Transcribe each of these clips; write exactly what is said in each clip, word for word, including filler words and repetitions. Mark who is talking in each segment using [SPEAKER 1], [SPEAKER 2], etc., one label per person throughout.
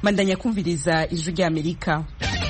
[SPEAKER 1] Mandanya kumviriza ijwi ry'Amerika.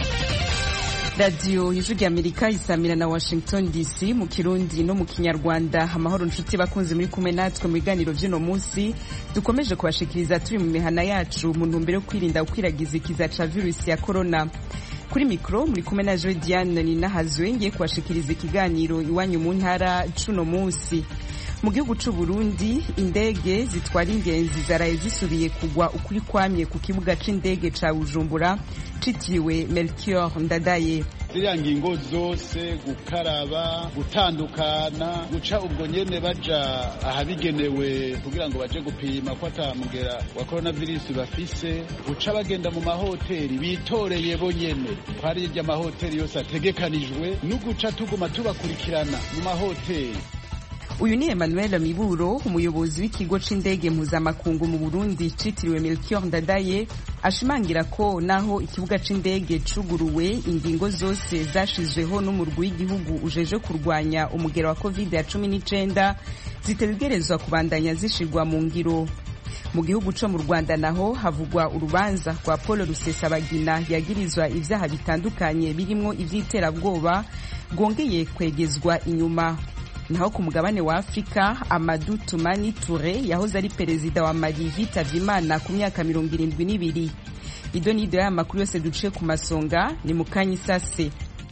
[SPEAKER 1] Radio ijwi ry'Amerika isamira na Washington D C mu Kirundi no mu Kinyarwanda. Amahoro nshuti bakunze muri kumwe natwe mu biganiro vy'ino munsi dukomeje kubashikiriza turi mu mihana yacu mu ntumbero yo kwirinda ukwiragiza ikiza ca virusi ya corona. Kuri mikro muri kumwe na Joy Diane Ninahazwe ngiye kubashikiriza ikiganiro iwanyu mu ntara cuno munsi. Mu gihugu c'u Burundi indege zitwara ingenzi zaraye zisubiye kugwa ukuri kwamye ku kibuga c'indege ca Bujumbura citiriwe Melchior Ndadaye.
[SPEAKER 2] Ziriya ngingo zose gukaraba, gutandukana, guca ubwo nyene baja ahabigenewe kugira ngo baje gupima ko atamugera wa coronavirus bafise, guca bagenda mu mahoteli bitoreye bo nyene kwari irya mahoteli yose ategekanijwe, n'uguca tuguma tubakurikirana mu mahoteli.
[SPEAKER 1] Uyu ni Emmanuel Miburo, umuyobozi w'ikigo c'indege mpuzamakungu mu Burundi citiriwe Melchior Ndadaye, ashimangira ko naho ikibuga c'indege cuguruwe ingingo zose zashizweho n'umurwi w'igihugu ujeje kurwanya umugera wa covid cumi n'icenda zitegerezwa kubandanya zishirwa mu ngiro. Mu gihugu co mu Rwanda naho havugwa urubanza rwa Paul Rusesabagina yagirizwa ivyaha bitandukanye birimwo ivy'iterabwoba rwongeye kwegezwa inyuma. Naho ku mugabane wa Afrika, Amadou Toumani Touré yahoze ari perezida wa Mali yitavye Imana ku myaka mirongo irindwi n'ibiri. Ido nido ya makuru yose duciye ku masonga ni mukanyi sase.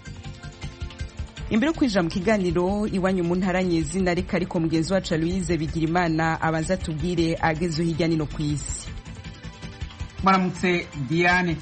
[SPEAKER 1] Imbere kwinjira mu kiganiro iwanyu mu ntara nyezina reka ariko mugenzi wacu Louise Bigirimana abanza tubwire agezo hirya nino kw'isi.
[SPEAKER 3] Maramutse Diane.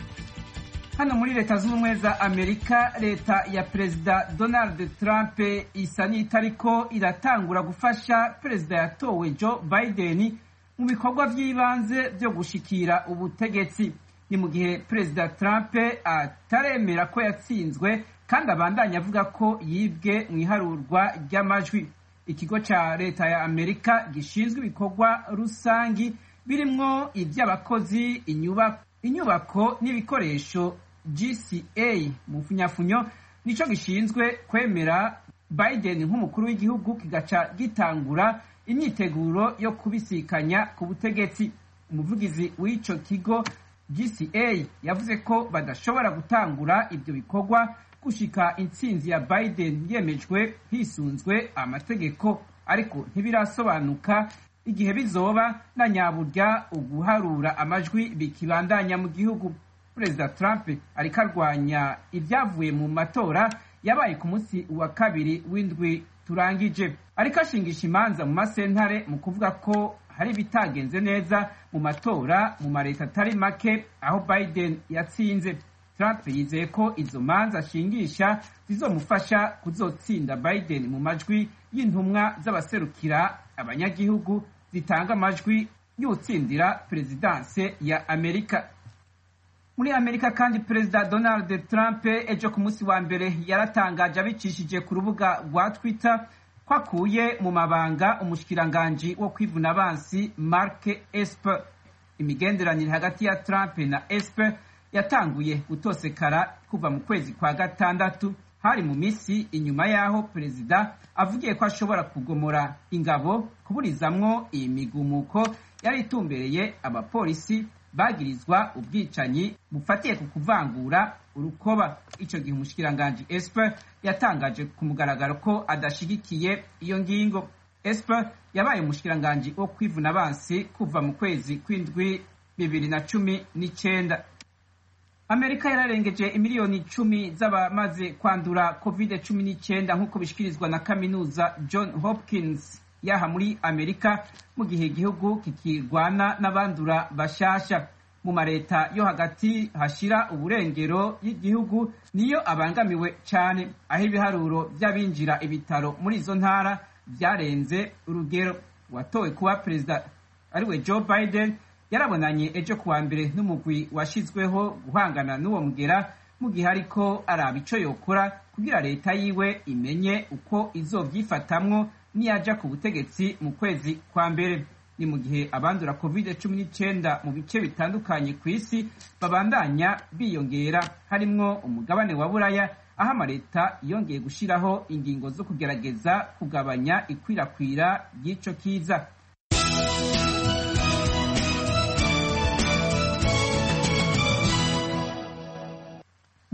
[SPEAKER 3] Hano muri leta z'ubumwe za Amerika, leta ya perezida Donald Trump isa n'itariko iratangura gufasha perezida yatowe Joe Biden mu bikorwa vy'ibanze vyo gushikira ubutegetsi. Ni mu gihe perezida Trump ataremera ko yatsinzwe kandi abandanya avuga ko yibwe mu iharurwa ry'amajwi. Ikigo ca leta ya Amerika gishinzwe ibikorwa rusangi birimwo ivy'abakozi, inyubako, inyubako n'ibikoresho G C A mu funyafunyo nico gishinzwe kwemera Biden nk'umukuru w'igihugu kigaca gitangura imyiteguro yo kubisikanya ku butegetsi. Umuvugizi w'ico kigo G C A yavuze ko badashobora gutangura ibyo bikorwa gushika intsinzi ya Biden yemejwe hisunzwe amategeko, ariko ntibirasobanuka igihe bizoba na nyaburya uguharura amajwi bikibandanya mu gihugu. Perezida Trump ariko arwanya ibyavuye mu matora yabaye ku munsi wa kabiri w'indwi turangije, ariko ashingisha imanza mu masentare mu kuvuga ko hari bitagenze neza mu matora mu mareta atari make aho Biden yatsinze. Trump yizeye ko izo manza ashingisha zizomufasha kuzotsinda Biden mu majwi y'intumwa z'abaserukira abanyagihugu zitanga amajwi y'utsindira perezidanse ya Amerika. Muri Amerika kandi perezida Donald Trump ejo ku munsi wa mbere yaratangaje abicishije ku rubuga rwa Twitter ko akuye mu mabanga umushikiranganji wo kwivuna abansi Mark Esper. Imigenderanire hagati ya Trump na Esper yatanguye gutosekara kuva mu kwezi kwa gatandatu, hari mu misi inyuma yaho perezida avugiye ko ashobora kugomora ingabo kuburizamwo iyi migumuko yari itumbereye abapolisi bagirizwa ubwicanyi bufatiye ku kuvangura urukoba. Ico gihe umushikiranganji Esper yatangaje ku mugaragaro ko adashigikiye iyo ngingo. Esper yabaye umushikiranganji wo kwivuna abansi kuva mu kwezi kw'indwi bibiri na cumi n'icenda. Amerika yararengeje imiliyoni icumi z'abamaze kwandura covid cumi n'icenda nk'uko bishikirizwa na kaminuza John Hopkins yaha muri Amerika, mu gihe igihugu kikirwana n'abandura bashasha. Mu mareta yo hagati hashira uburengero y'igihugu niyo abangamiwe cane, aho ibiharuro vy'abinjira ibitaro muri izo ntara vyarenze urugero. Watowe kuba perezida ariwe Joe Biden yarabonanye ejo kuwa mbere n'umugwi washizweho guhangana n'uwo mugera, mu gihe ariko araba ico yokora kugira leta yiwe imenye uko izovyifatamwo niyaja ku butegetsi mu kwezi kwa mbere. Ni mu gihe abandura covid cumi n'icenda mu bice bitandukanye ku isi babandanya biyongera, harimwo umugabane wa Buraya aho amaleta yongeye gushiraho ingingo zo kugerageza kugabanya ikwirakwira ry'ico kiza.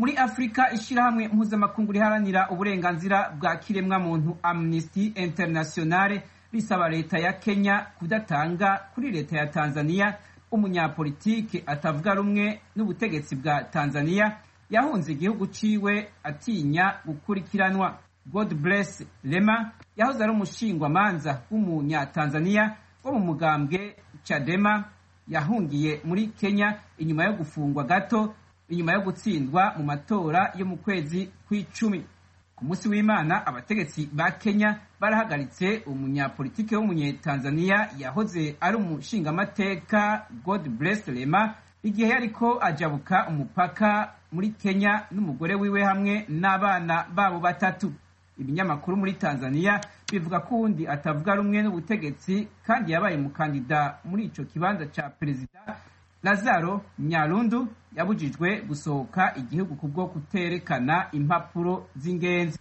[SPEAKER 3] muri Afrika, ishirahamwe mpuzamakungu riharanira uburenganzira bwa kiremwa muntu Amnesty International risaba leta ya Kenya kudatanga kuri leta ya Tanzania umunyapolitike atavuga rumwe n'ubutegetsi bwa Tanzania yahunze igihugu ciwe atinya gukurikiranwa. God Bless Lema yahoze ari umushingwamanza w'umunyatanzania wo mu mugambwe Chadema yahungiye muri Kenya inyuma yo gufungwa gato inyuma yo gutsindwa mu matora yo mu kwezi kw'icumi. Ku munsi w'Imana abategetsi ba Kenya barahagaritse umunyapolitike w'umunyetanzania yahoze ari umushingamateka God Bless Lema igihe yariko ajabuka umupaka muri Kenya n'umugore wiwe hamwe n'abana babo batatu. Ibinyamakuru muri Tanzania bivuga ko undi atavuga rumwe n'ubutegetsi kandi yabaye umukandida muri ico kibanza ca perezida Lazaro Nyalundu yabujijwe gusohoka igihugu kubwo kuterekana impapuro z'ingenzi.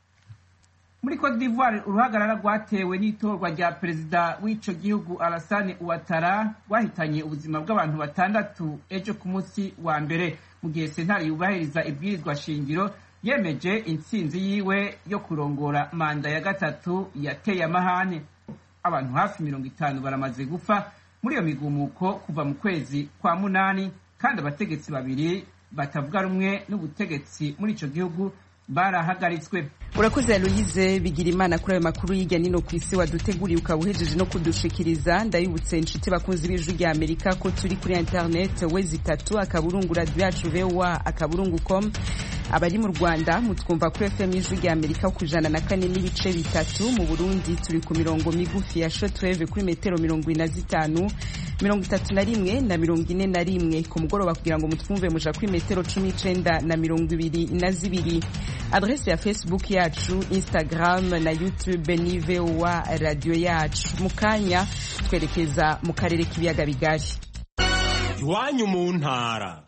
[SPEAKER 3] Muri Cote d'Ivoire uruhagarara rwatewe n'itorwa rya perezida w'ico gihugu Alassane Ouattara rwahitanye ubuzima bw'abantu batandatu ejo ku munsi wa mbere, mu gihe sentare yubahiriza ibwirizwa shingiro yemeje intsinzi yiwe yo kurongora manda ya gatatu yateye amahane. Abantu hafi mirongo itanu baramaze gupfa muri iyo migumuko kuva mu kwezi kwa munani, kandi abategetsi babiri batavuga rumwe n'ubutegetsi muri ico gihugu barahagaritswe.
[SPEAKER 1] Urakoze Aloise Bigirimana kuri ayo makuru y'ijya nino ku isi waduteguriye ukabuhejeje no kudushikiriza. Ndayibutse inshuti bakunzi b'ijwi rya Amerika ko turi kuri internet wezi itatu akaburungu radio yacu V O A akaburungu com. Abari mu Rwanda mutwumva kuri F M y'ijwi rya Amerika ku ijana na kane n'ibice bitatu. Mu Burundi turi ku mirongo migufi ya shortwave kuri metero mirongo ine na zitanu, mirongo itatu na rimwe na mirongo ine na rimwe. Ku mugoroba kugira ngo mutwumve muja kuri metero cumi n'icenda na mirongo ibiri na zibiri. Adresse ya Facebook yacu, Instagram na YouTube ni V O A radio yacu. Mukanya twerekeza mu karere k'ibiyaga bigari.
[SPEAKER 4] Iwanyu mu ntara.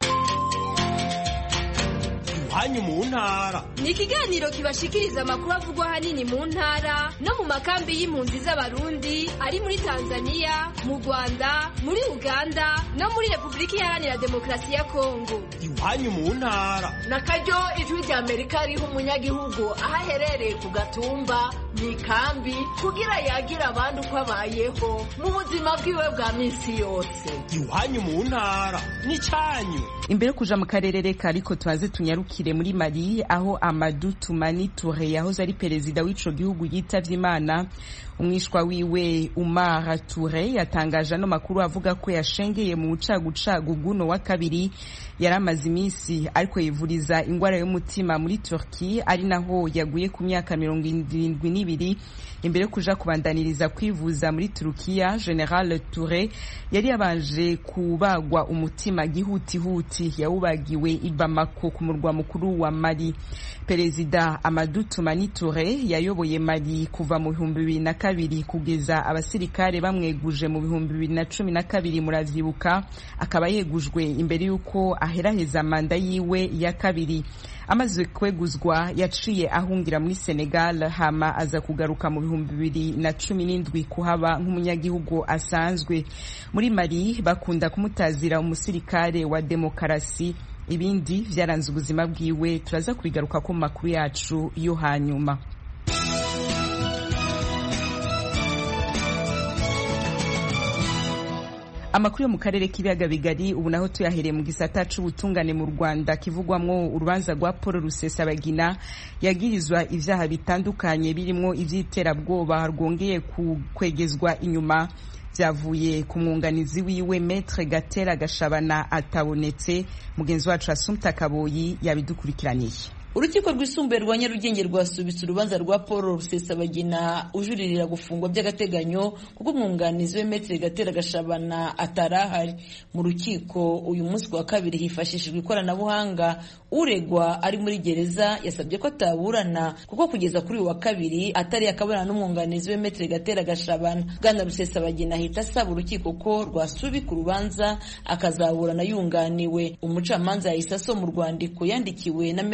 [SPEAKER 4] Iwanyu mu ntara
[SPEAKER 5] ni ikiganiro kibashikiriza amakuru avugwa hanini mu ntara no mu makambi y'impunzi z'abarundi ari muri Tanzania, mu Rwanda, muri Uganda no muri Republika Iharanira Demokarasi ya Kongo.
[SPEAKER 4] Iwanyu mu ntara
[SPEAKER 6] nakaryo ijwi rya Amerika riha umunyagihugu aho aherereye ku gatumba mu ikambi kugira yagira abandi uko abayeho mu buzima bwiwe bwa minsi yose.
[SPEAKER 4] Iwanyu mu ntara ni cyanyu.
[SPEAKER 1] Imbere kuja mu karere reka ariko twaze tunyarukire muri Mali aho Amadou Toumani Touré yahoze ari perezida w'ico gihugu yitavye Imana. Umwishwa wiwe Umar Touré yatangaje no makuru avuga ko yashengeye mu bucagucagu guno wa kabiri yaramaze iminsi ariko yivuriza ingwara y'umutima muri Turki, ari naho yaguye ku myaka mirongo irindwi n'ibiri. Imbere kuja kubandaniriza kwivuza muri Turukiya, General Touré yari yabanje kubagwa umutima gihutihuti, yawubagiwe i Bamako ku murwa mukuru wa Mali. Perezida Amadou Toumani Touré yayoboye Mali kuva mu bihumbi bibiri na kabiri kugeza abasirikare bamweguje mu bihumbi bibiri na cumi na kabiri muravyibuka, akaba yegujwe imbere yuko aheraheza manda yiwe ya kabiri. Amaze kweguzwa yaciye ahungira muri Senegal hama aza kugaruka mu bihumbi bibiri na cumi n'indwi kuhaba nk'umunyagihugu asanzwe. Muri Mali bakunda kumutazira umusirikare wa demokarasi. Ibindi vyaranze ubuzima bwiwe turaza kubigaruka ku makuru yacu yo hanyuma. Amakuru yo mu karere k'ibiyaga bigari ubu naho tuyahereye mu gisata c'ubutungane mu Rwanda kivugwamwo urubanza rwa Paul Rusesabagina yagirizwa ivyaha bitandukanye birimo ivy'iterabwoba rwongeye kwegezwa inyuma. Vyavuye ku mwunganizi wiwe Maître Gatera Gashabana atabonetse. Mugenzi wacu Assumpta Kaboyi yabidukurikiraniye.
[SPEAKER 7] Urukiko rwisumbuye rwa Nyarugenge rwasubitse urubanza rwa Paul Rusesabagina ujuririra gufungwa by'agateganyo kuko umwunganizi we Maître Gatera Gashabana atarahari. Mu rukiko uyu munsi wa kabiri hifashishijwe ikoranabuhanga, uregwa ari muri gereza yasabye ko ataburana kuko kugeza kuri wa kabiri atari akabana n'umwunganizi we Maître Gatera Gashabana. Bwana Rusesabagina ahita asaba urukiko ko rwasubika urubanza akazaburana yunganiwe. Umucamanza yahise asoma mu rwandiko yandikiwe na Maître Gatera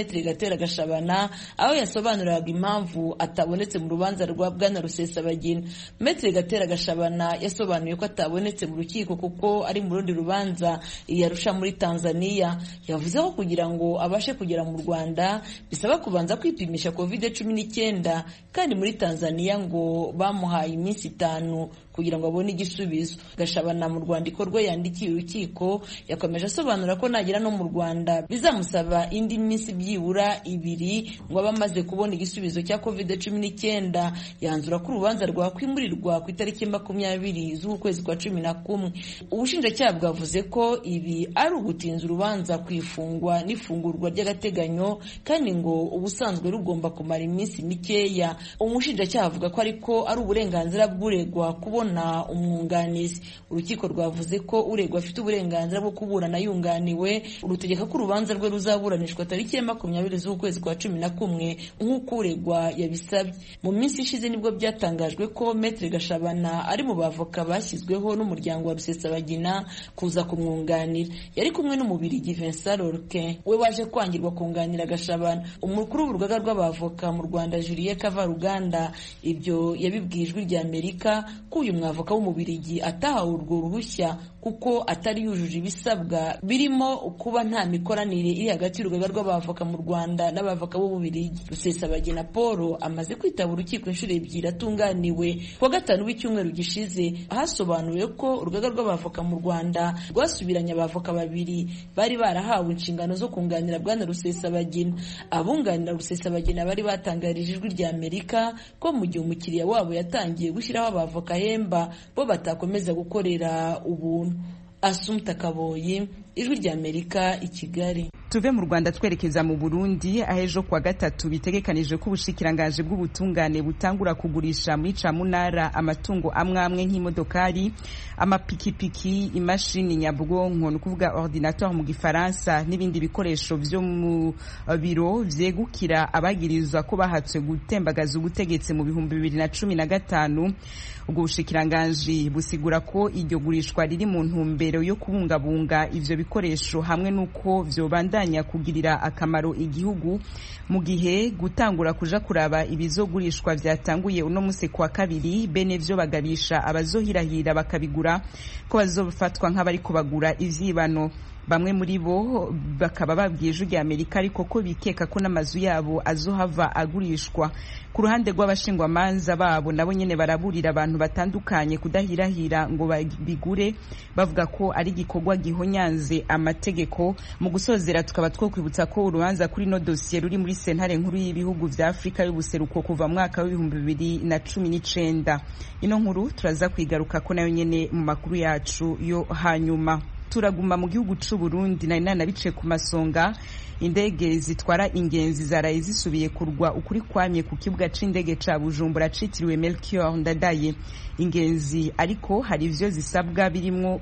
[SPEAKER 7] Gatera Gashabana aho yasobanuraga impamvu atabonetse mu rubanza rwa Bwana Rusesabagina. Maître Gatera Gashabana yasobanuye ko atabonetse mu rukiko kuko ari mu rundi rubanza yarusha muri Tanzania. Yavuze ko kugira ngo abashe kugera mu Rwanda bisaba kubanza kwipimisha covid cumi n'icyenda kandi muri Tanzania ngo bamuhaye iminsi itanu kugira ngo abone igisubizo. Gashabana mu rwandiko rwe yandikiye urukiko yakomeje asobanura ko nagera no mu Rwanda bizamusaba indi minsi byibura ibiri ngo abe amaze kubona igisubizo cya covid cumi n'icyenda. Yanzura ko urubanza rwakwimurirwa ku itariki makumyabiri z'ukwezi kwa cumi na kumwe. Ubushinjacyaha bwavuze ko ibi ari ugutinza urubanza kwifungwa n'ifungurwa ry'agateganyo kandi ngo ubusanzwe rugomba kumara iminsi mikeya. Umushinjacyaha avuga ko ariko ari uburenganzira bw'uregwa kubona umwunganizi. Urukiko rwavuze ko uregwa afite uburenganzira bwo kuburana yunganiwe, urutegeka ko urubanza rwe ruzaburanishwa tariki ya makumyabiri z'ukwezi kwa cumi na kumwe nk'uko uregwa yabisabye. Mu minsi ishize nibwo byatangajwe ko Maître Gashabana ari mu bavoka bashyizweho n'umuryango wa Rusesabagina kuza kumwunganira. Yari kumwe n'umubirigi Vincent Lorquin we waje kwangirwa kunganira Gashabana. Umukuru w'urugaga rw'abavoka mu Rwanda Julien Kavaruganda ibyo yabibwijwe rya Amerika ko uyu mwavoka w'umubirigi atahawe urwo ruhushya kuko atari yujuje ibisabwa birimo kuba nta mikoranire iri hagati y'urugaga rw'abavoka mu Rwanda n'abavoka b'ububirigi. Rusesabagina Paul amaze kwitaba urukiko inshuro ebyiri atunganiwe. Kuwa gatanu w'icyumweru gishize hasobanuye ko urugaga rw'abavoka mu Rwanda rwasubiranye abavoka babiri bari barahawe inshingano zo kunganira Bwana Rusesabagina. Abunganira Rusesabagina bari batangarije ijwi rya Amerika ko mu gihe umukiriya wabo yatangiye gushyiraho abavoka hemba bo batakomeza gukorera ubuntu. Assumpta Kaboyi, ijwi rya Amerika i Kigali.
[SPEAKER 1] Tuve mu Rwanda twerekeza mu Burundi ahejo kwa gatatu bitegekanije ko ubushikiranganje bw'ubutungane butangura kugurisha muri Camunara amatungo amwe amwe nk'imodokari, amapikipiki, imashini nyabwonko no kuvuga ordinateur mu gifaransa n'ibindi bikoresho byo mu biro vyegukira abagirizwa ko bahatswe gutembagaza ubutegetsi mu bihumbi bibiri na cumi na gatanu. Ubwo bushikiranganje busigura ko iryo gurishwa riri mu ntumbero yo kubungabunga ivyo bikoresho hamwe nuko vyobandanya kugirira akamaro igihugu, mu gihe gutangura kuja kuraba ibizogurishwa vyatanguye uno musi kwa kabiri. Bene vyo bagabisha abazohirahira bakabigura ko bazofatwa nk'abari kubagura ivyibano. Bamwe muri bo bakaba babwiye ijwi rya Amerika ariko ko bikeka ko n'amazu yabo azohava agurishwa. Ku ruhande rw'abashingwamanza babo nabo nyene baraburira abantu batandukanye kudahirahira ngo bigure, bavuga ko ari igikorwa gihonyanze amategeko. Mu gusozera tukaba twokwibutsa ko urubanza kuri no dossier ruri muri sentare nkuru y'ibihugu vya Afrika y'ubuseruko kuva mwaka w'ibihumbi bibiri na cumi n'icenda. Ino nkuru turaza kwigaruka ko nayo nyene mu makuru yacu yo hanyuma. Turaguma mu gihugu c'u Burundi na nana bice ku masonga. Indege zitwara ingenzi zaraye zisubiye kurwa ukuri kwamye ku kibuga c'indege ca Bujumbura citiriwe Melchior Ndadaye. Ingenzi ariko hari ivyo zisabwa birimwo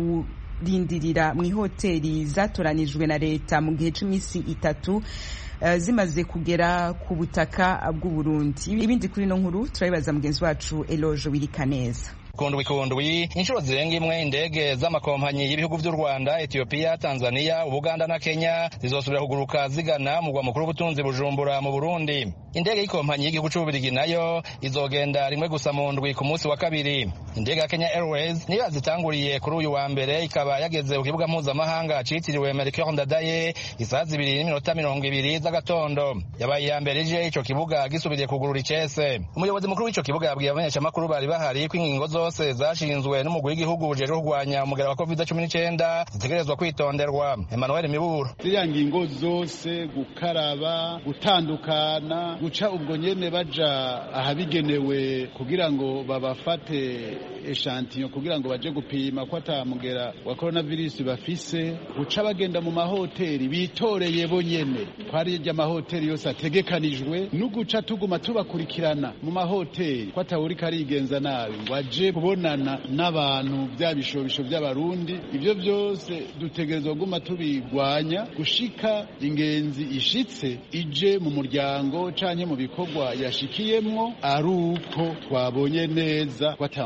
[SPEAKER 1] ukurindirira mu hoteli zatoranijwe na leta mu gihe c'imisi itatu uh, zimaze kugera ku butaka bw'u Burundi. Ibindi kuri no nkuru turabibaza mugenzi wacu Eloge Wirikaneza.
[SPEAKER 8] Kundwi kundwi inshuro zirenga imwe indege z'amakompanyi y'ibihugu by'u Rwanda, Ethiopia, Tanzania, Uganda na Kenya zizosubira kuguruka zigana mu mugwa mukuru w'ubutunzi Bujumbura mu Burundi. Indege y'ikompanyi y'igihugu c'Ububirigi nayo izogenda rimwe gusa mu ndwi ku munsi wa kabiri. Indege ya Kenya Airways niyo zitanguriye kuri uyu wa mbere ikaba yageze ku kibuga mpuzamahanga citiriwe Melchior Ndadaye isaha zibiri n'iminota mirongo ibiri z'agatondo. Yabaye iya mbere ije ico kibuga gisubiriye kugurura icese. Umuyobozi mukuru w'ico kibuga yabwiye abamenyeshamakuru bari bahari ko ingingo zose zashinzwe n'umugwi w'igihugu ujejwe kurwanya umugera wa covid cumi n'icyenda zitegerezwa kwitonderwa. Emmanuel Miburo:
[SPEAKER 2] ziriya ngingo zose, gukaraba, gutandukana, guca ubwo nyene baja ahabigenewe kugira ngo babafate echantillo kugira ngo baje gupima ko atamugera wa coronavirus bafise, guca bagenda mu mahoteli bitoreye bo nyene kwari rya mahoteli yose ategekanijwe, n'uguca tuguma tubakurikirana mu mahoteli ko atawuri karigenza nabi ngo aje kubonana n'abantu bya bishobisho by'abarundi. Ivyo byose dutegerezwa guma tubigwanya gushika ingenzi ishitse ije mu muryango canke mu bikorwa yashikiyemwo ari uko twabonye neza ko atamugera wa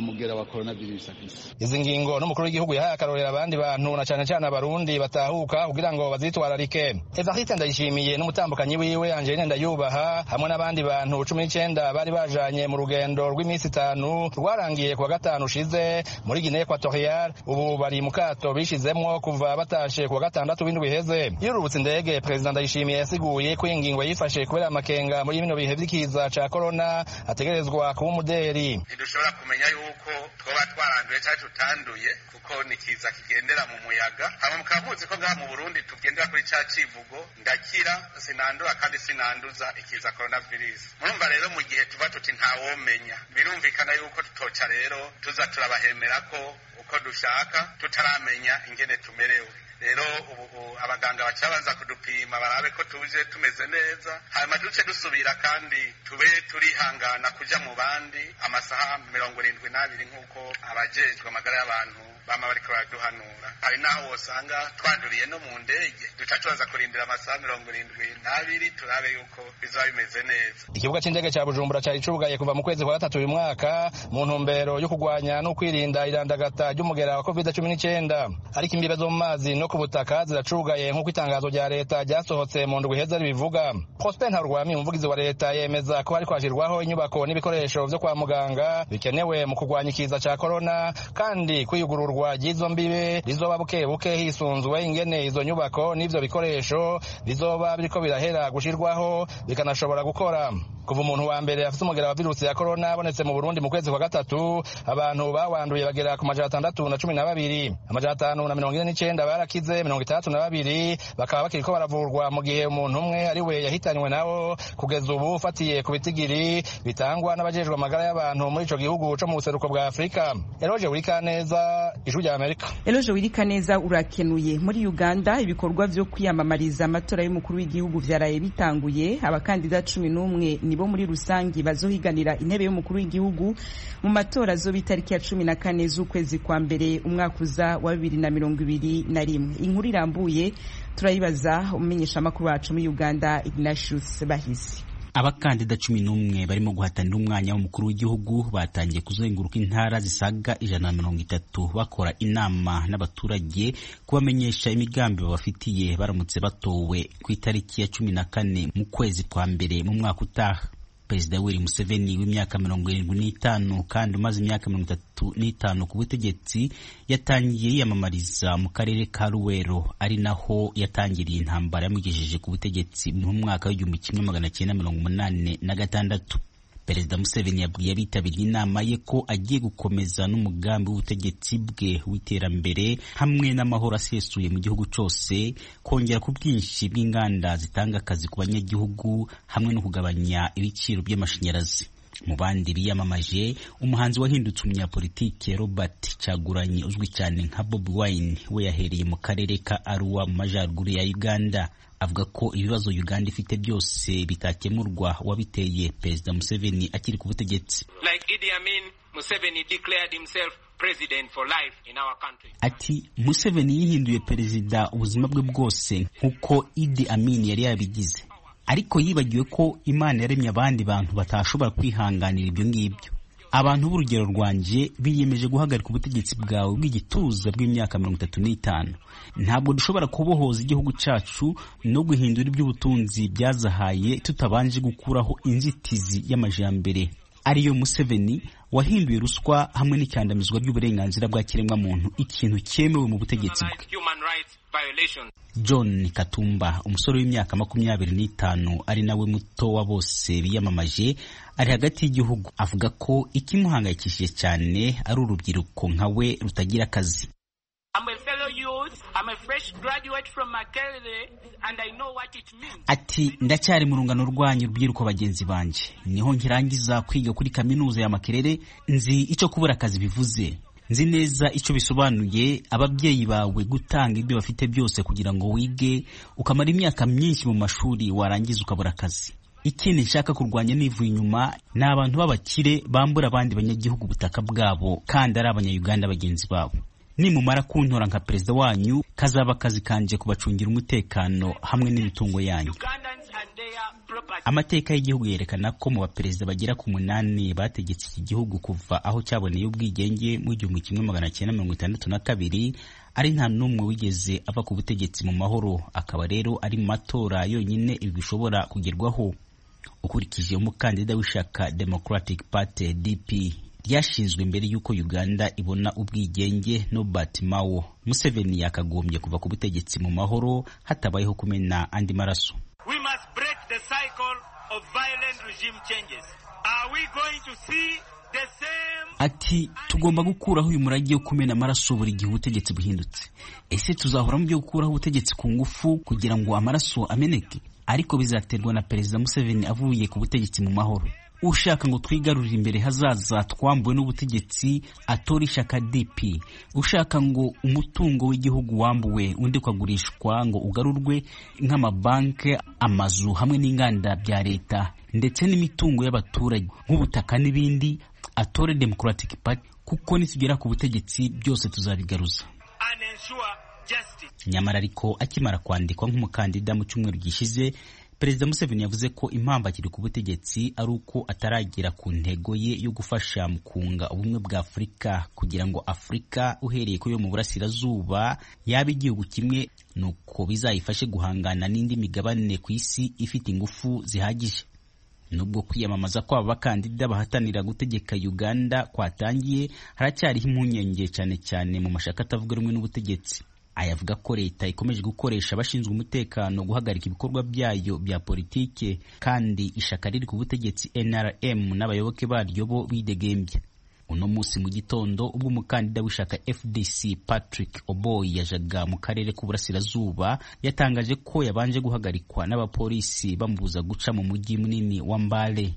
[SPEAKER 2] coronavirus afise.
[SPEAKER 8] Izi ngingo n'umukuru w'igihugu yahaye akarorera abandi bantu na cyane cyane abarundi batahuka kugira ngo bazitwararike. Evariste Ndayishimiye n'umutambukanyi wiwe Angeline Ndayubaha hamwe n'abandi bantu cumi n'icenda bari bajanye mu rugendo rw'iminsi itanu rwarangiye kuwa gatanu ushize muri Guinea Equatorial. Ubu bari mu kato bishizemwo kuva batashe kuwa gatandatu w'indwi iheze. Yururutse indege, Perezida Ndayishimiye yasiguye ko ingingo yifashe kubera amakenga muri bino bihe vy'ikiza ca corona ategerezwa kuba umuderi.
[SPEAKER 9] Ntidushobora kumenya yuko twoba twaranduye cyangwa tutanduye kuko ni kiza kigendera mu muyaga. Hama mukavuze ko ngaha mu Burundi tugendera kuri ca civugo ndakira sinandura kandi sinanduza ikiza coronavirus. Murumva rero mu gihe tuba tuti ntawomenya, birumvikana yuko tutoca rero tuza turabahemera ko uko dushaka tutaramenya ingene tumerewe. Rero ubu abaganga bacabanza kudupima barabe ko tuje tumeze neza, hanyuma duce dusubira kandi tube turihangana kuja mu bandi amasaha mirongo irindwi n'abiri nk'uko abajejwe amagara y'abantu bama bariko baraduhanura. Hari naho wosanga twanduriye no mu ndege, duca tubanza kurindira amasaha mirongo irindwi n'abiri turabe yuko bizoba bimeze neza.
[SPEAKER 8] Ikibuga c'indege ca Bujumbura cari cugaye kuva mu kwezi kwa gatatu uyu mwaka mu ntumbero yo kurwanya no kwirinda irandagata ry'umugera wa covid cumi n'icenda. Ariko imbibe zo mu mazi no ku butaka ziracugaye nk'uko itangazo rya leta ryasohotse mu ndwi iheze ribivuga. Prosper Ntarwami, umuvugizi wa leta, yemeza ko hariko hashirwaho inyubako n'ibikoresho vyo kwa muganga bikenewe mu kurwanya ikiza ca corona, kandi kwiyugururwa ry'izo mbibe rizoba buke buke hisunzwe ingene izo nyubako n'ivyo bikoresho bizoba biriko birahera gushirwaho bikanashobora gukora. Kuva umuntu wa mbere afite umugera wa virusi ya corona abonetse mu Burundi mu kwezi kwa gatatu, abantu bawanduye bagera ku majana atandatu na cumi na babiri, amajana atanu na mirongo ine n'icenda barakize, mirongo itandatu na babiri bakaba bakiriko baravurwa, mu gihe umuntu umwe ari we yahitanywe nawo kugeza ubu ufatiye ku bitigiri bitangwa n'abajejwe amagara y'abantu muri ico gihugu co mu buseruko bwa Afrika. Eloge Wirikaneza, Ijwi rya Amerika.
[SPEAKER 1] Eloge Wirikaneza, urakenuye. Muri Uganda ibikorwa vyo kwiyamamariza amatora y'umukuru w'igihugu vyaraye bitanguye. Abakandida cumi n'umwe nibo muri rusangi bazohiganira intebe y'umukuru w'igihugu mu matora zo bitariki ya cumi na kane z'ukwezi kwa mbere umwaka uza wa bibiri na mirongo ibiri na rimwe. Inkuru irambuye turayibaza umenyesha makuru wacu muri Uganda Ignatius Bahisi.
[SPEAKER 10] Abakandida cumi n'umwe barimo guhatanira umwanya w'umukuru w'igihugu batangiye kuzenguruka intara zisaga ijana na mirongo itatu bakora inama n'abaturage kubamenyesha imigambi babafitiye baramutse batowe ku itariki ya cumi na kane mu kwezi kwa mbere mu mwaka utaha. Perezida Yoweri Museveni w'imyaka mirongo irindwi n'itanu kandi umaze imyaka mirongo itatu n'itanu ku butegetsi yatangiye yiyamamariza mu karere ka Luwero, ari naho yatangiriye intambara yamugejeje ku butegetsi mu mwaka w'igihumbi kimwe magana cyenda mirongo umunani na gatandatu. Perezida Museveni yabwiye abitabiriye inama ye ko agiye gukomeza n'umugambi w'ubutegetsi bwe w'iterambere hamwe n'amahoro asesuye mu gihugu cyose, kongera ku bwinshi bw'inganda zitanga akazi ku banyagihugu hamwe no kugabanya ibiciro by'amashanyarazi. Mu bandi biyamamaje, umuhanzi wahindutse umunyapolitike Robert Kyagulanyi uzwi cyane nka Bobi Wine we yahereye mu karere ka Arua mu majyaruguru ya Uganda, avuga ko ibibazo Uganda ifite byose bitakemurwa wabiteye Perezida Museveni akiri ku butegetsi.
[SPEAKER 4] Like Idi Amin, Museveni declared himself president for life in our country.
[SPEAKER 10] Ati Museveni yihinduye perezida ubuzima bwe bwose nk'uko Idi Amin yari yabigize, ariko yibagiwe ko Imana yaremye abandi bantu batashobora kwihanganira ibyo ngibyo. Abantu b'urugero rwanje biyemeje guhagarika ubutegetsi bwawe bw'igituza bw'imyaka mirongo itatu n'itanu. Ntabwo dushobora kubohoza igihugu cacu no guhindura iby'ubutunzi byazahaye tutabanje gukuraho inzitizi y'amajambere ariyo Museveni wahinduye ruswa hamwe n'icyandamizwa ry'uburenganzira bwa kiremwa muntu ikintu cyemewe mu butegetsi bwe. John Katumba, umusore w'imyaka makumyabiri n'itanu ari nawe muto wa bose biyamamaje, ari hagati y'igihugu, avuga ko ikimuhangayikishije cyane ari urubyiruko nka we rutagira akazi. Ati ndacyari mu rungano rwanyu rubyiruko bagenzi banje, niho nkirangiza kwiga kuri kaminuza ya Makerere, nzi icyo kubura akazi bivuze, nzi neza icyo bisobanuye ababyeyi bawe gutanga ibyo bafite byose kugira ngo wige ukamara imyaka myinshi mu mashuri warangiza ukabura akazi. Ikindi nshaka kurwanya nivuye inyuma ni abantu b'abakire bambura abandi banyagihugu ubutaka bwabo kandi ari abanyayuganda bagenzi babo. Nimumara kuntora nka perezida wanyu, kazaba akazi kanje kubacungira umutekano hamwe n'imitungo yanyu. amateka y'igihugu yerekana ko mu baperezida bagera ku munani bategetse iki gihugu kuva aho cyaboneye ubwigenge mu gihumbi kimwe magana cyenda mirongo itandatu na kabiri ari nta n'umwe wigeze ava ku butegetsi mu mahoro, akaba rero ari mu matora yonyine ibi bishobora kugerwaho. Ukurikije umukandida w'ishaka Democratic Party D P ryashinzwe mbere y'uko Uganda ibona ubwigenge, Norbert Mao, Museveni yakagombye kuva ku butegetsi mu mahoro hatabayeho kumena andi maraso.
[SPEAKER 11] We must break the cycle of violent regime changes. Are we going to see the same?
[SPEAKER 10] Ati tugomba gukuraho uyu murage wo kumena amaraso buri gihe ubutegetsi buhindutse. Ese tuzahora mu byo gukuraho ubutegetsi ku ngufu kugira ngo amaraso ameneke? Ariko bizaterwa na Perezida Museveni avuye ku butegetsi mu mahoro. Ushaka ngo twigarurire imbere hazaza twambuwe n'ubutegetsi atora ishaka D P. Ushaka ngo umutungo w'igihugu wambuwe undi kwagurishwa ngo ugarurwe nk'amabanke, amazu hamwe n'inganda bya leta ndetse n'imitungo y'abaturage nk'ubutaka n'ibindi, atore Democratic Party kuko nitugera ku butegetsi byose tuzabigaruza. Nyamara ariko akimara kwandikwa nk'umukandida mu cyumweru gishize, Perezida Museveni yavuze ko impamvu akiri ku butegetsi ari uko ataragera ku ntego ye yo gufasha mu kunga ubumwe bwa Afurika kugira ngo Afurika uhereye ko yo mu burasirazuba yaba igihugu kimwe, nuko bizayifashe guhangana n'indi migabane ku isi ifite ingufu zihagije. Nubwo kwiyamamaza kw'aba bakandida bahatanira gutegeka Uganda kwatangiye, haracyariho impungenge cyane cyane mu mashaka atavuga rumwe n'ubutegetsi. Ayavuga ko leta ikomeje gukoresha abashinzwe umutekano guhagarika ibikorwa byayo bya politike, kandi ishaka riri ku butegetsi N R M n'abayoboke baryo bo bidegembye. Uno munsi mu gitondo ubwo umukandida w'ishaka F D C Patrick Oboy yajaga mu karere k'uburasirazuba, yatangaje ko yabanje guhagarikwa n'abapolisi bamubuza guca mu mujyi munini wa Mbale.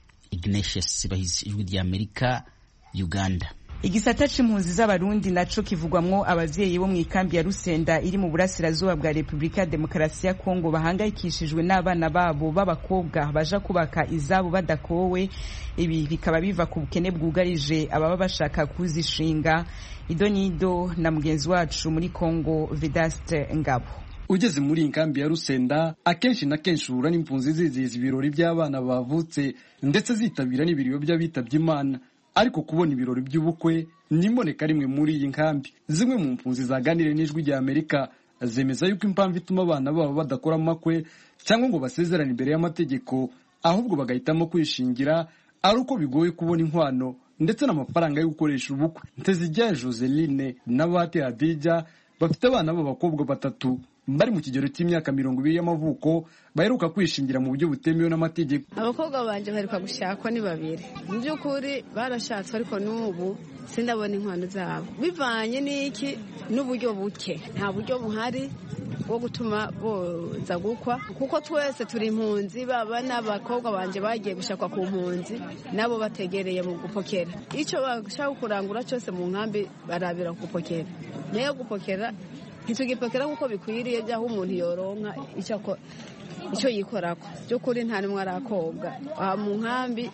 [SPEAKER 10] Ignatius Bahizi, Ijwi ry'Amerika, Uganda.
[SPEAKER 1] Igisata c'impunzi z'abarundi naco kivugwamwo abavyeyi bo mu ikambi ya Rusenda iri mu burasirazuba bwa Republika ya Demokarasi ya Kongo bahangayikishijwe n'abana babo b'abakobwa baja kubaka izabo badakowe. Ibi bikaba biva ku bukene bwugarije ababa bashaka kuzishinga. Idonido na mugenzi wacu muri Kongo Vedaste Ngabo.
[SPEAKER 12] Ugeze muri inkambi ya Rusenda akenshi na kenshi uhura n'impunzi zizihiza ibirori by'abana bavutse ndetse zitabira n'ibiryo by'abitabye Imana. Ariko kubona ibirori by'ubukwe nimboneka rimwe muri iyi nkambi. Zimwe mu mpunzi zaganire n'Ijwi ry'Amerika zemeza yuko impamvu ituma abana babo badakora amakwe cyangwa ngo basezerane imbere y'amategeko, ahubwo bagahitamo kwishingira, ari uko bigoye kubona inkwano ndetse n'amafaranga yo gukoresha ubukwe. Ntezijya Joseline na Bate Hadija bafite abana b'abakobwa batatu bari mu kigero cy'imyaka mirongo ibiri y'amavuko, baheruka kwishingira mu buryo butemewe n'amategeko.
[SPEAKER 13] Abakobwa banje baheruka gushakwa ni babiri. Mu by'ukuri barashatse ariko n'ubu sindabona inkwano zabo. Bivanye n'iki n'uburyo buke. Nta buryo buhari bwo gutuma boza gukwa, kuko twese turi impunzi, baba n'abakobwa banje bagiye gushakwa ku mpunzi nabo bategereye mu gupokera. Icyo bashaka kurangura cyose mu nkambi barabira gupokera. Nayo gupokera ntitugipokera kuko bikwiriye byaho umuntu yoronka icyo ko icyo yikorako. By'ukuri nta nimwe arakobwa mu nkambi,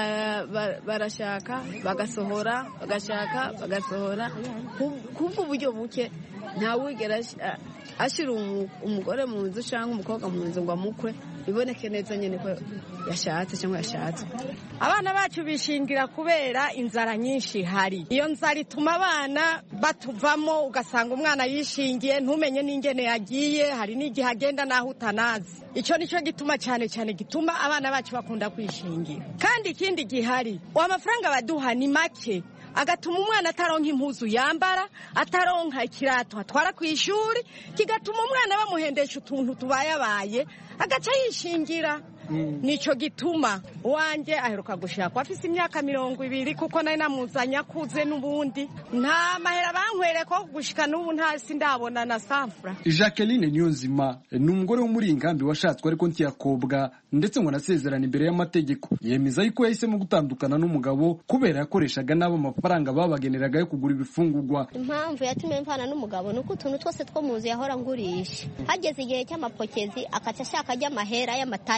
[SPEAKER 13] barashaka bagasohora, bagashaka bagasohora kubwo uburyo buke. Nta wigera ashira umugore mu nzu cyangwa umukobwa mu nzu ngo amukwe biboneke neza nyine ko yashatse cyangwa yashatse.
[SPEAKER 14] Abana bacu bishingira kubera inzara nyinshi hari. Iyo nzara ituma abana batuvamo, ugasanga umwana yishingiye ntumenye n'ingene yagiye, hari n'igihe agenda naho utanazi. Icyo nicyo gituma cyane cyane gituma abana bacu bakunda kwishingira. Kandi ikindi gihari, amafaranga baduha ni make, agatuma umwana ataronka impuzu yambara, ataronka ikirato atwara ku ishuri, kigatuma umwana bamuhendesha utuntu tubayabaye agaca yishingira. Nico gituma wanje aheruka gushaka afise imyaka mirongo ibiri, kuko nari namuzanya akuze n'ubundi nta mahera bankwere ko gushika n'ubu nta sindabona na safra.
[SPEAKER 12] Jacqueline Niyonzima ni umugore wo muri inkambi washatswe ariko ntiyakobwa ndetse ngo nasezerana imbere y'amategeko. Yemeza yuko yahisemo gutandukana n'umugabo kubera yakoreshaga nabo amafaranga babageneraga yo kugura ibifungurwa.
[SPEAKER 15] Impamvu yatumye mvana n'umugabo nuko utuntu twose two muzi yahora ngurisha, hageze igihe cy'amapokezi akaca ashaka ajya amahera y'amataye ngo agende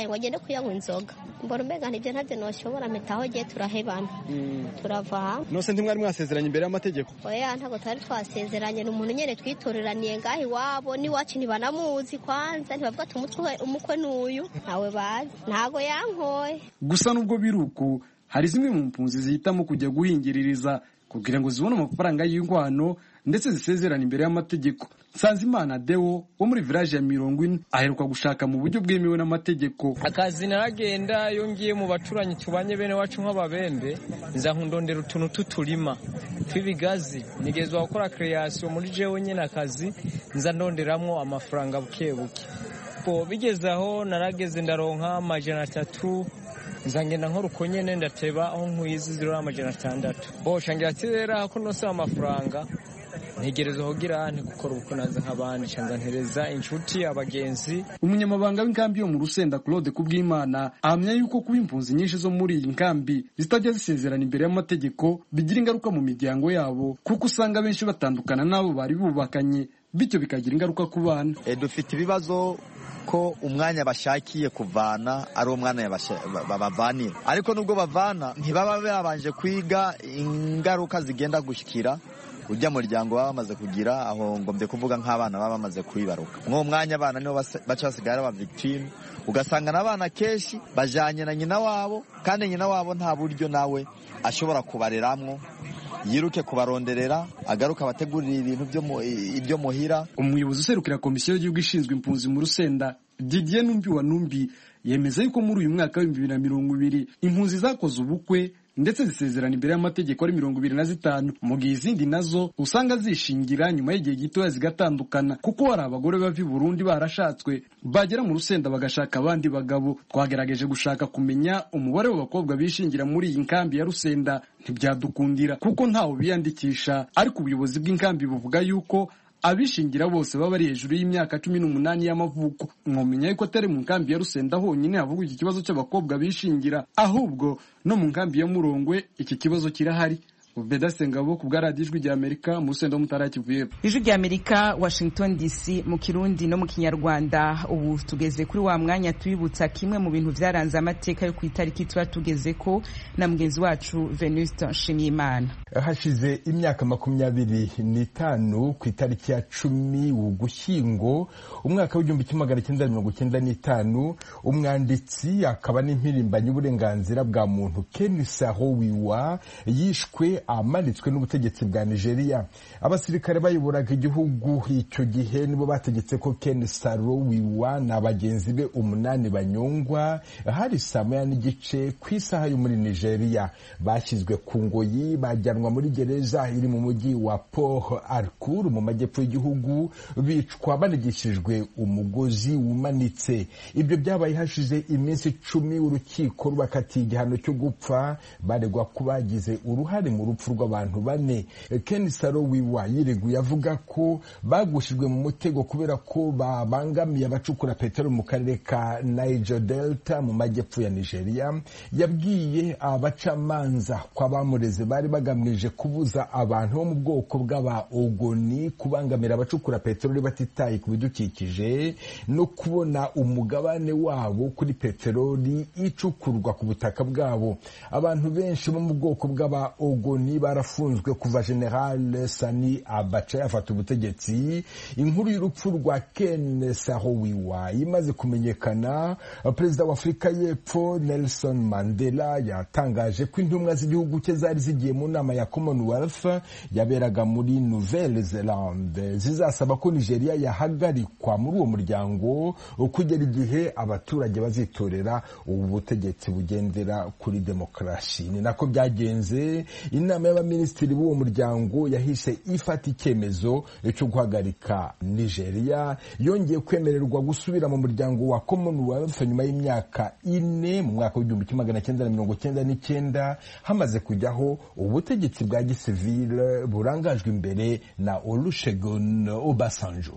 [SPEAKER 15] kuyanywa inzoga mbona umenga nibyo ntabyo noshobora mpitaho giye turahebana turava hamwe.
[SPEAKER 16] Nose ntimwari mwasezeranye imbere y'amategeko?
[SPEAKER 15] Oya ntabwo twari twasezeranye, n'umuntu nyene twitoreraniye ngaho iwabo n'iwacu ntibanamuzi kwanza, ntibavuga ati umutwe umukwe n'uyu ntawe bazi, ntago yankoye.
[SPEAKER 12] Gusa nubwo biruko hari zimwe mu mpunzi zihitamo kujya guhingiririza kugira ngo zibone amafaranga y'ingwano ndetse zisezerana imbere y'amategeko. Sanzimana Deo wo muri village ya mirongo ine aheruka gushaka mu buryo bwemewe n'amategeko.
[SPEAKER 17] Akazi naragenda yongiye mu baturanyi tubanye bene wacu nk'ababembe, nza nkundondera utuntu tutulima twibigazi, nigezwa gukora creation muri jewe nyene akazi, nza ndonderamwo amafaranga buke buke. Po bigezaho narageze ndaronka amajana atatu, nzangenda nkora uko nyene ndateba aho nkwizi ziro amajana atandatu. Bo shangira tirera ko nose amafaranga ntegereza hogira nti gukora uko naza nk'abandi canza ntereza inshuti abagenzi.
[SPEAKER 12] Umunyamabanga w'inkambi yo mu Rusenda Claude Kubwimana ahamya yuko kuba impunzi nyinshi zo muri iyi nkambi zitajya zisezerana imbere y'amategeko bigira ingaruka mu miryango yabo, kuko usanga benshi batandukana n'abo bari bubakanye, bityo bikagira ingaruka ku bana.
[SPEAKER 18] E, dufite ibibazo ko umwanya bashakiye kuvana ari umwana babavanira, ariko nubwo bavana ntibaba babanje kwiga ingaruka zigenda gushikira ujya muryango baba bamaze kugira, aho ngombye kuvuga nk'abana baba bamaze kwibaruka. Mwo mwanya abana niho baca basigara aba victime, ugasanga n'abana keshi bajanye na nyina wabo, kandi nyina wabo nta buryo nawe ashobora kubareramwo, yiruke kubaronderera agaruka bategurira ibintu byo ibyo muhira.
[SPEAKER 12] Umuyobozi userukira komisiyo y'igihugu ishinzwe impunzi mu Rusenda Didier Numbi wa Numbi yemeza yuko muri uyu mwaka wa bibiri na mirongo ibiri impunzi zakoze ubukwe ndetse zisezerana imbere y'amategeko ari mirongo ibiri na zitanu, mu gihe izindi nazo usanga zishingira nyuma y'igihe gitoya zigatandukana, kuko hari abagore bava i Burundi barashatswe bagera mu Rusenda bagashaka abandi bagabo. Twagerageje gushaka kumenya umubare w'abakobwa bishingira muri iyi nkambi ya Rusenda, ntibyadukundira kuko ntawo biyandikisha, ariko ubuyobozi bw'inkambi buvuga yuko abishingira bose baba ari hejuru y'imyaka cumi n'umunani y'amavuko. Mwomenya yuko atari mu nkambi ya Rusenda honyine havugwa iki kibazo cy'abakobwa bishingira, ahubwo no mu nkambi ya Murongwe iki kibazo kirahari. Ubeda Sengabo ku bwa Ijwi rya Amerika mu Rusenda mutara kivuye.
[SPEAKER 1] Ijwi rya Amerika Washington D C mu Kirundi no mu Kinyarwanda. Ubu tugeze kuri wa mwanya tuyibutsa kimwe mu bintu byaranze amateka yo ku itariki tuba tugeze ko na mugenzi wacu Venuste Nshimiyimana.
[SPEAKER 19] Hashize imyaka makumyabiri n'itanu ku itariki ya cumi Ugushyingo umwaka w'igihumbi kimwe magana cyenda mirongo cyenda n'itanu, umwanditsi akaba n'impirimbanyi y'uburenganzira bwa muntu Ken Saro-Wiwa yishwe amanitswe n'ubutegetsi bwa Nigeria. Abasirikare bayoboraga igihugu icyo gihe nibo bategetse ko Ken Saro-Wiwa na bagenzi be umunani banyongwa hari saa moya n'igice ku isaha yo muri Nigeria. Bashyizwe ku ngoyi bajyanwa muri gereza iri mu mujyi wa Port Harcourt mu majyepfo y'igihugu, bicwa banigishijwe umugozi umanitse. Ibyo byabaye hashize iminsi icumi urukiko rubakatiye igihano cyo gupfa baregwa ko bagize uruhare mu urupfu rw'abantu bane. Ken Saro-Wiwa yireguye avuga ko bagushijwe mu mutego kubera ko babangamiye abacukura peteroli mu karere ka Niger Delta mu majyepfo ya Nigeria. Yabwiye abacamanza ko abamureze bari bagamije kubuza abantu bo mu bwoko bw'aba Ogoni kubangamira abacukura peteroli batitaye ku bidukikije no kubona umugabane wabo kuri peteroli icukurwa ku butaka bwabo. Abantu benshi bo mu bwoko bw'aba Ogoni barafunzwe kuva General Sani Abacha yafata ubutegetsi. Inkuru y'urupfu rwa Ken Saro-Wiwa imaze kumenyekana, Perezida wa Afurika y'Epfo Nelson Mandela yatangaje ko intumwa z'igihugu cye zari zigiye mu nama ya Commonwealth yaberaga muri Nouvelle-Zélande zizasaba ko Nigeria yahagarikwa muri uwo muryango kugera igihe abaturage bazitorera ubu butegetsi bugendera kuri demokarasi. Ni nako byagenze. Inama y'abaminisitiri b'uwo muryango yahise ifata icyemezo cyo guhagarika Nigeria. Yongeye kwemererwa gusubira mu muryango wa Commonwealth nyuma y'imyaka ine mu mwaka w'igihumbi kimwe magana cyenda mirongo cyenda n'icyenda hamaze kujyaho ubutegetsi bwa gisivile burangajwe imbere na Olusegun Obasanjo.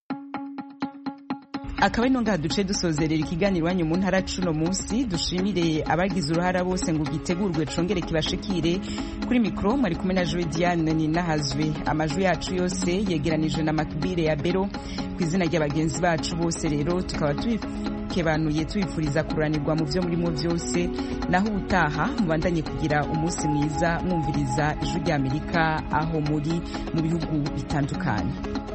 [SPEAKER 1] Akaba ino ngaha duce dusozerera ikiganiro wanyu mu ntara cuno munsi. Dushimire abagize uruhara bose ngo gitegurwe congere kibashikire. Kuri mikro mwari kumwe na Joe Diane ni nahazwe. Amajwi yacu yose yegeranije na Makbire ya Bero. Kwizina ry'abagenzi bacu bose rero tukaba tubikebanuye tubifuriza kuranirwa mu byo murimo byose naho ubutaha mubandanye kugira umunsi mwiza mwumviriza ijwi ry'Amerika aho muri mu bihugu bitandukanye.